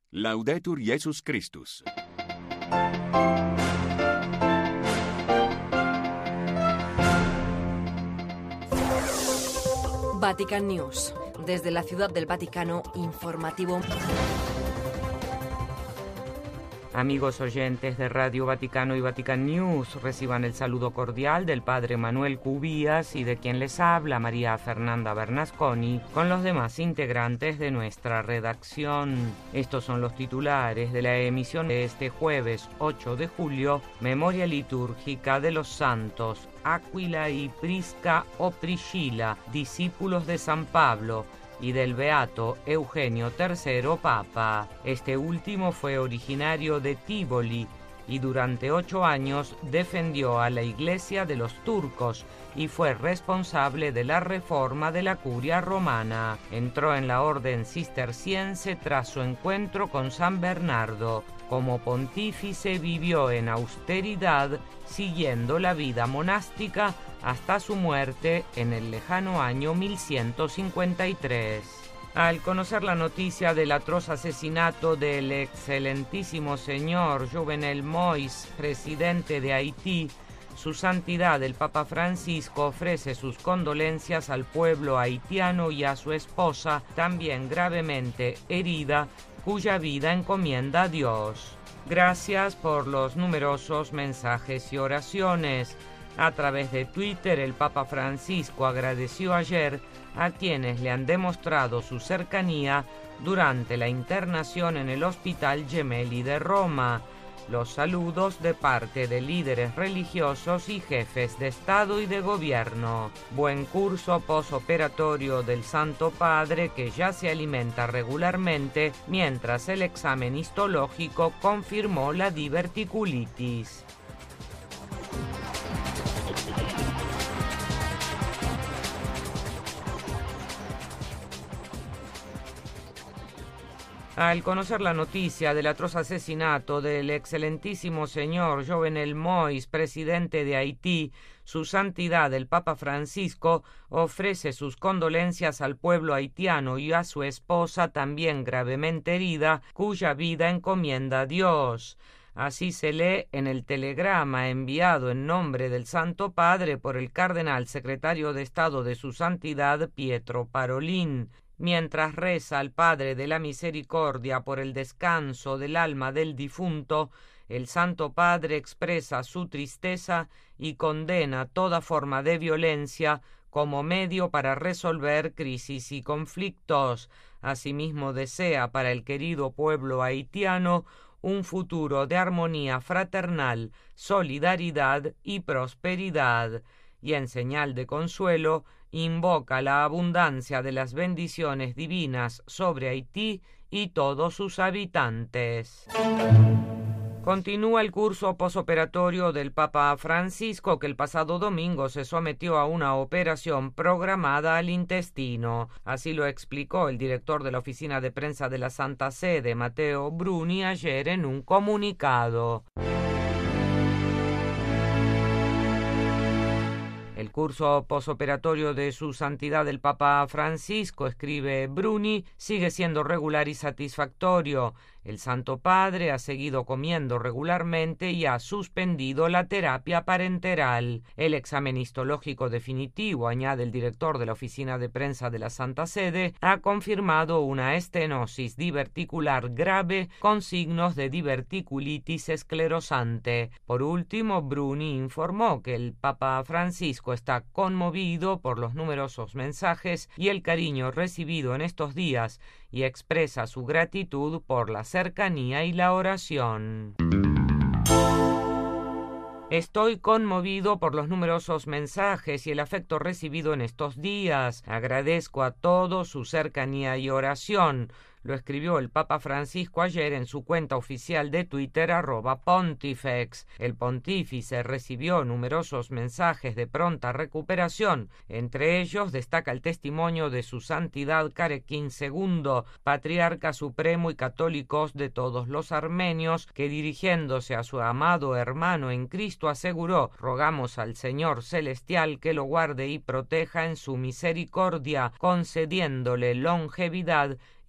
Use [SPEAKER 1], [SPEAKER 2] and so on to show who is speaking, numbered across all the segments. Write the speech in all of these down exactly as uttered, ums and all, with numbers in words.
[SPEAKER 1] Laudetur Jesus Christus.
[SPEAKER 2] Vatican News. Desde la Ciudad del Vaticano, informativo.
[SPEAKER 3] Amigos oyentes de Radio Vaticano y Vatican News, reciban el saludo cordial del Padre Manuel Cubías y de quien les habla María Fernanda Bernasconi, con los demás integrantes de nuestra redacción. Estos son los titulares de la emisión de este jueves ocho de julio, Memoria Litúrgica de los Santos Áquila y Prisca o Priscila, discípulos de San Pablo, y del beato Eugenio tercero Papa. Este último fue originario de Tívoli y durante ocho años defendió a la Iglesia de los turcos y fue responsable de la reforma de la curia romana. Entró en la orden cisterciense tras su encuentro con San Bernardo. Como pontífice vivió en austeridad, siguiendo la vida monástica hasta su muerte en el lejano año mil ciento cincuenta y tres. Al conocer la noticia del atroz asesinato del excelentísimo señor Jovenel Moïse, presidente de Haití, Su Santidad el Papa Francisco ofrece sus condolencias al pueblo haitiano y a su esposa, también gravemente herida, cuya vida encomienda a Dios. Gracias por los numerosos mensajes y oraciones. A través de Twitter, el Papa Francisco agradeció ayer a quienes le han demostrado su cercanía durante la internación en el Hospital Gemelli de Roma. Los saludos de parte de líderes religiosos y jefes de Estado y de Gobierno. Buen curso posoperatorio del Santo Padre, que ya se alimenta regularmente, mientras el examen histológico confirmó la diverticulitis. Al conocer la noticia del atroz asesinato del excelentísimo señor Jovenel Moïse, presidente de Haití, Su Santidad el Papa Francisco ofrece sus condolencias al pueblo haitiano y a su esposa, también gravemente herida, cuya vida encomienda a Dios. Así se lee en el telegrama enviado en nombre del Santo Padre por el cardenal secretario de Estado de Su Santidad Pietro Parolin. Mientras reza al Padre de la Misericordia por el descanso del alma del difunto, el Santo Padre expresa su tristeza y condena toda forma de violencia como medio para resolver crisis y conflictos. Asimismo desea para el querido pueblo haitiano un futuro de armonía fraternal, solidaridad y prosperidad. Y en señal de consuelo, invoca la abundancia de las bendiciones divinas sobre Haití y todos sus habitantes. Continúa el curso posoperatorio del Papa Francisco, que el pasado domingo se sometió a una operación programada al intestino. Así lo explicó el director de la oficina de prensa de la Santa Sede, Matteo Bruni, ayer en un comunicado. El curso posoperatorio de Su Santidad el Papa Francisco, escribe Bruni, sigue siendo regular y satisfactorio. El Santo Padre ha seguido comiendo regularmente y ha suspendido la terapia parenteral. El examen histológico definitivo, añade el director de la oficina de prensa de la Santa Sede, ha confirmado una estenosis diverticular grave con signos de diverticulitis esclerosante. Por último, Bruni informó que el Papa Francisco está conmovido por los numerosos mensajes y el cariño recibido en estos días y expresa su gratitud por la cercanía y la oración. Estoy conmovido por los numerosos mensajes y el afecto recibido en estos días. Agradezco a todos su cercanía y oración. Lo escribió el Papa Francisco ayer en su cuenta oficial de Twitter, arroba Pontifex. El pontífice recibió numerosos mensajes de pronta recuperación. Entre ellos destaca el testimonio de Su Santidad Carequín segundo, patriarca supremo y católicos de todos los armenios, que dirigiéndose a su amado hermano en Cristo aseguró: rogamos al Señor Celestial que lo guarde y proteja en su misericordia, concediéndole longevidad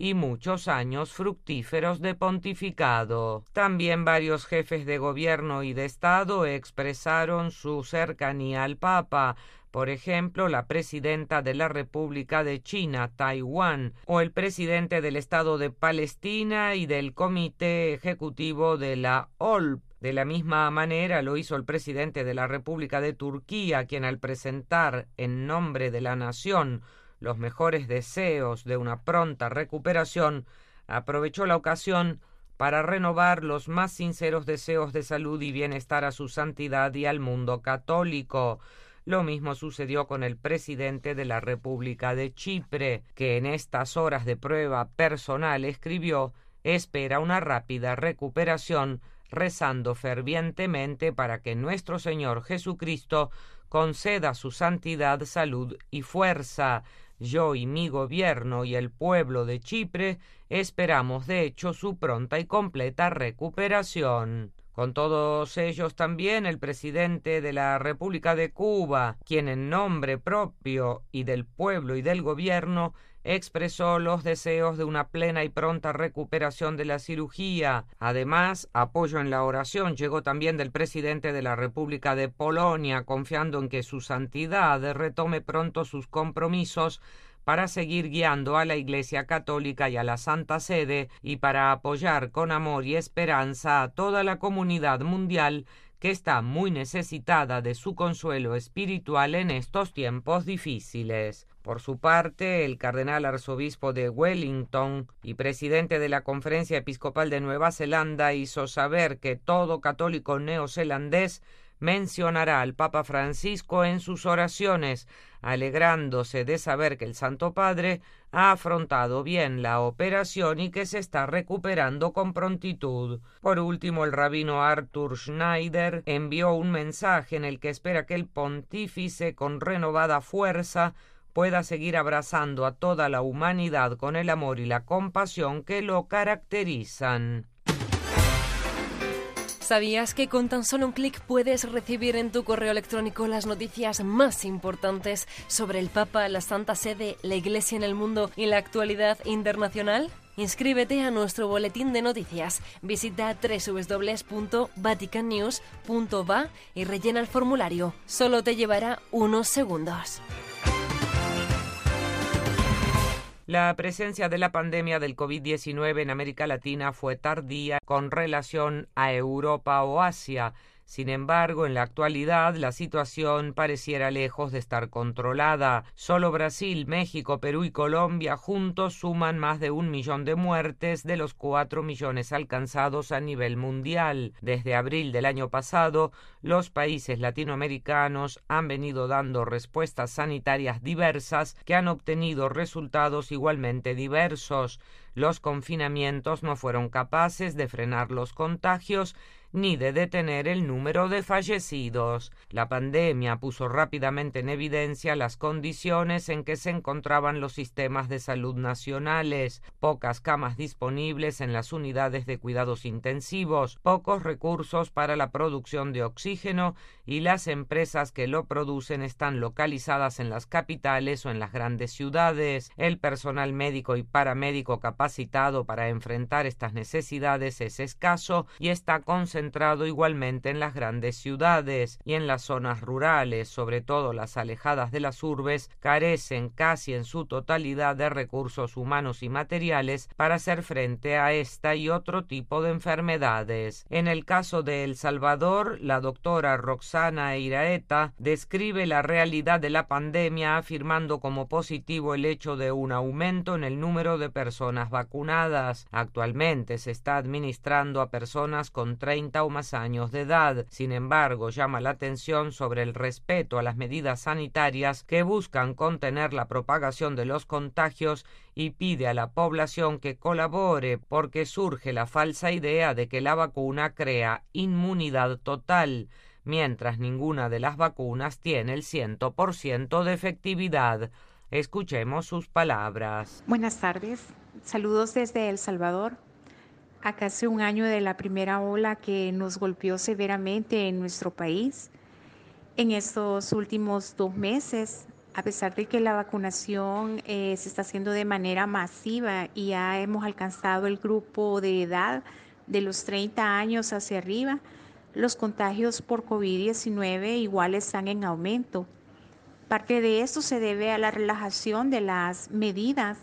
[SPEAKER 3] y muchos años fructíferos de pontificado. También varios jefes de gobierno y de Estado expresaron su cercanía al Papa. Por ejemplo, la presidenta de la República de China, Taiwán, o el presidente del Estado de Palestina y del Comité Ejecutivo de la O L P. De la misma manera lo hizo el presidente de la República de Turquía, quien al presentar en nombre de la nación los mejores deseos de una pronta recuperación, aprovechó la ocasión para renovar los más sinceros deseos de salud y bienestar a su santidad y al mundo católico. Lo mismo sucedió con el presidente de la República de Chipre, que en estas horas de prueba personal escribió: espera una rápida recuperación, rezando fervientemente para que nuestro Señor Jesucristo conceda su santidad, salud y fuerza. Yo y mi gobierno y el pueblo de Chipre esperamos de hecho su pronta y completa recuperación. Con todos ellos también el presidente de la República de Cuba, quien en nombre propio y del pueblo y del gobierno expresó los deseos de una plena y pronta recuperación de la cirugía. Además, apoyo en la oración llegó también del presidente de la República de Polonia, confiando en que su santidad retome pronto sus compromisos para seguir guiando a la Iglesia Católica y a la Santa Sede y para apoyar con amor y esperanza a toda la comunidad mundial que está muy necesitada de su consuelo espiritual en estos tiempos difíciles. Por su parte, el cardenal arzobispo de Wellington y presidente de la Conferencia Episcopal de Nueva Zelanda hizo saber que todo católico neozelandés mencionará al Papa Francisco en sus oraciones, alegrándose de saber que el Santo Padre ha afrontado bien la operación y que se está recuperando con prontitud. Por último, el rabino Arthur Schneider envió un mensaje en el que espera que el pontífice, con renovada fuerza, pueda seguir abrazando a toda la humanidad con el amor y la compasión que lo caracterizan.
[SPEAKER 2] ¿Sabías que con tan solo un clic puedes recibir en tu correo electrónico las noticias más importantes sobre el Papa, la Santa Sede, la Iglesia en el mundo y la actualidad internacional? Inscríbete a nuestro boletín de noticias. Visita doble u doble u doble u punto vatican news punto va y rellena el formulario. Solo te llevará unos segundos.
[SPEAKER 3] La presencia de la pandemia del COVID diecinueve en América Latina fue tardía con relación a Europa o Asia. Sin embargo, en la actualidad la situación pareciera lejos de estar controlada. Solo Brasil, México, Perú y Colombia juntos suman más de un millón de muertes de los cuatro millones alcanzados a nivel mundial. Desde abril del año pasado, los países latinoamericanos han venido dando respuestas sanitarias diversas que han obtenido resultados igualmente diversos. Los confinamientos no fueron capaces de frenar los contagios ni de detener el número de fallecidos. La pandemia puso rápidamente en evidencia las condiciones en que se encontraban los sistemas de salud nacionales: pocas camas disponibles en las unidades de cuidados intensivos, pocos recursos para la producción de oxígeno y las empresas que lo producen están localizadas en las capitales o en las grandes ciudades. El personal médico y paramédico capacitado para enfrentar estas necesidades es escaso y está concentrado centrado igualmente en las grandes ciudades, y en las zonas rurales, sobre todo las alejadas de las urbes, carecen casi en su totalidad de recursos humanos y materiales para hacer frente a esta y otro tipo de enfermedades. En el caso de El Salvador, la doctora Roxana Iraeta describe la realidad de la pandemia afirmando como positivo el hecho de un aumento en el número de personas vacunadas. Actualmente se está administrando a personas con treinta o más años de edad. Sin embargo, llama la atención sobre el respeto a las medidas sanitarias que buscan contener la propagación de los contagios y pide a la población que colabore porque surge la falsa idea de que la vacuna crea inmunidad total, mientras ninguna de las vacunas tiene el cien por ciento de efectividad. Escuchemos sus palabras.
[SPEAKER 4] Buenas tardes, saludos desde El Salvador. A casi un año de la primera ola que nos golpeó severamente en nuestro país. En estos últimos dos meses A pesar de que la vacunación eh, se está haciendo de manera masiva y ya hemos alcanzado el grupo de edad de los treinta años hacia arriba, los contagios por COVID diecinueve igual están en aumento. Parte de esto se debe a la relajación de las medidas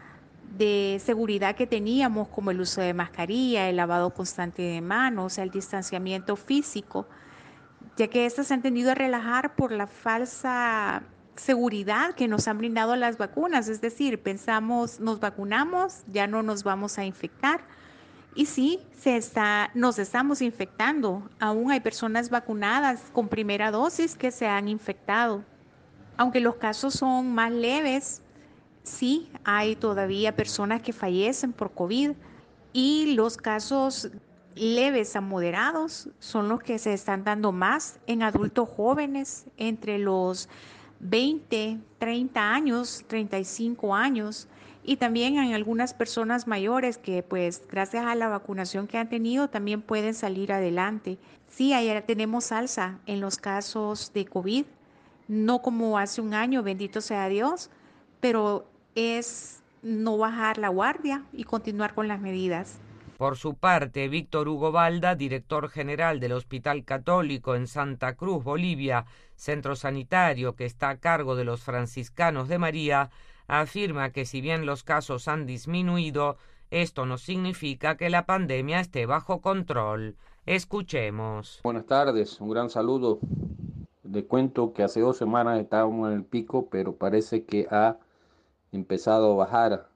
[SPEAKER 4] de seguridad que teníamos, como el uso de mascarilla, el lavado constante de manos, el distanciamiento físico, ya que estas se han tendido a relajar por la falsa seguridad que nos han brindado las vacunas. Es decir, pensamos, nos vacunamos, ya no nos vamos a infectar. Y sí, se está, nos estamos infectando. Aún hay personas vacunadas con primera dosis que se han infectado. Aunque los casos son más leves, sí, hay todavía personas que fallecen por COVID y los casos leves a moderados son los que se están dando más en adultos jóvenes entre los veinte, treinta años, treinta y cinco años, y también en algunas personas mayores que pues gracias a la vacunación que han tenido también pueden salir adelante. Sí, ayer tenemos alza en los casos de COVID, no como hace un año, bendito sea Dios, pero es no bajar la guardia y continuar con las medidas.
[SPEAKER 3] Por su parte, Víctor Hugo Balda, director general del Hospital Católico en Santa Cruz, Bolivia, centro sanitario que está a cargo de los franciscanos de María, afirma que si bien los casos han disminuido, esto no significa que la pandemia esté bajo control. Escuchemos.
[SPEAKER 5] Buenas tardes, un gran saludo. Le cuento que hace dos semanas estábamos en el pico, pero parece que ha empezado a bajar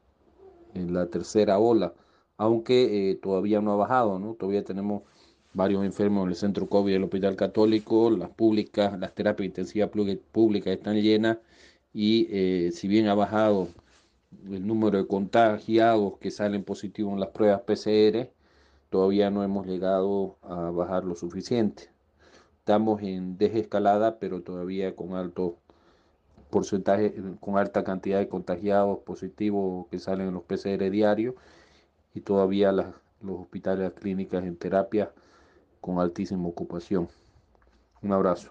[SPEAKER 5] en la tercera ola, aunque eh, todavía no ha bajado, ¿no? Todavía tenemos varios enfermos en el centro COVID del Hospital Católico, las públicas, las terapias intensivas públicas están llenas y eh, si bien ha bajado el número de contagiados que salen positivos en las pruebas P C R, todavía no hemos llegado a bajar lo suficiente. Estamos en desescalada, pero todavía con alto porcentaje, con alta cantidad de contagiados positivos que salen en los P C R diarios y todavía las, los hospitales, las clínicas en terapia con altísima ocupación. Un abrazo.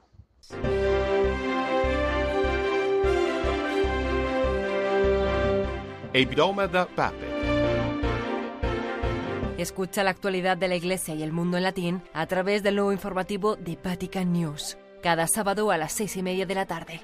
[SPEAKER 2] Escucha la actualidad de la Iglesia y el mundo en latín a través del nuevo informativo de Vatican News, cada sábado a las seis y media de la tarde.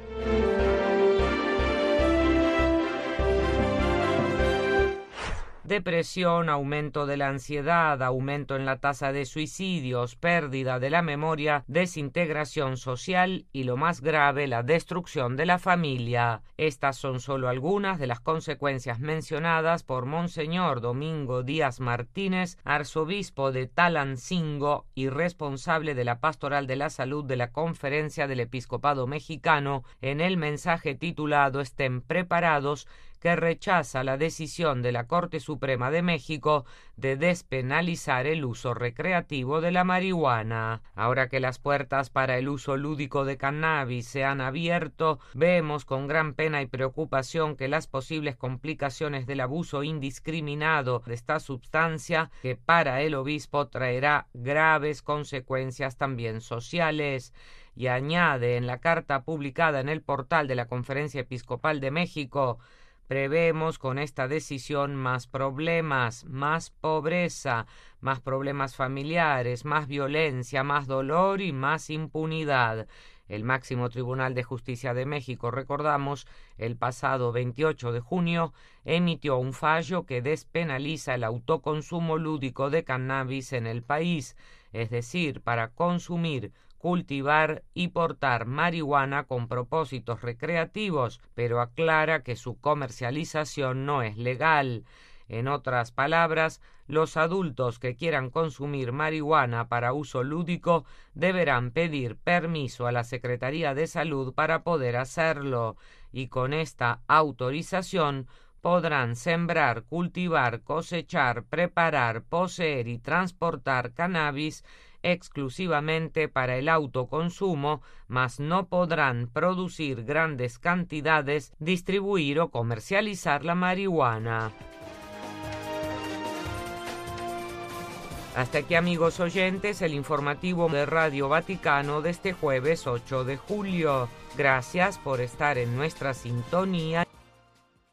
[SPEAKER 3] Depresión, aumento de la ansiedad, aumento en la tasa de suicidios, pérdida de la memoria, desintegración social y, lo más grave, la destrucción de la familia. Estas son solo algunas de las consecuencias mencionadas por Monseñor Domingo Díaz Martínez, arzobispo de Talancingo y responsable de la Pastoral de la Salud de la Conferencia del Episcopado Mexicano, en el mensaje titulado Estén preparados, que rechaza la decisión de la Corte Suprema de México de despenalizar el uso recreativo de la marihuana. Ahora que las puertas para el uso lúdico de cannabis se han abierto, vemos con gran pena y preocupación que las posibles complicaciones del abuso indiscriminado de esta sustancia, que para el obispo traerá graves consecuencias también sociales, y añade en la carta publicada en el portal de la Conferencia Episcopal de México: prevemos con esta decisión más problemas, más pobreza, más problemas familiares, más violencia, más dolor y más impunidad. El máximo Tribunal de Justicia de México, recordamos, el pasado veintiocho de junio emitió un fallo que despenaliza el autoconsumo lúdico de cannabis en el país, es decir, para consumir, cultivar y portar marihuana con propósitos recreativos, pero aclara que su comercialización no es legal. En otras palabras, los adultos que quieran consumir marihuana para uso lúdico deberán pedir permiso a la Secretaría de Salud para poder hacerlo, y con esta autorización podrán sembrar, cultivar, cosechar, preparar, poseer y transportar cannabis exclusivamente para el autoconsumo, mas no podrán producir grandes cantidades, distribuir o comercializar la marihuana. Hasta aquí, amigos oyentes, el informativo de Radio Vaticano de este jueves ocho de julio. Gracias por estar en nuestra sintonía.